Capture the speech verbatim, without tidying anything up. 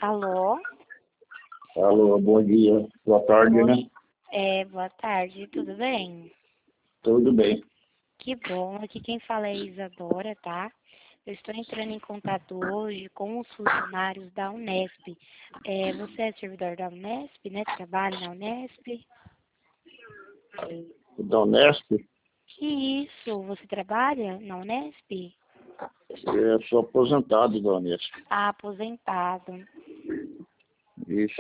Alô? Alô, bom dia. Boa tarde, Oi. né? É, boa tarde, tudo bem? Tudo bem. Que bom, aqui quem fala é a Isadora, tá? Eu estou entrando em contato hoje com os funcionários da Unesp. É, você é servidor da Unesp, né? Trabalha na Unesp? Da Unesp, Isso, você trabalha na Unesp? eu sou aposentado da Unesp. Ah, aposentado. Isso.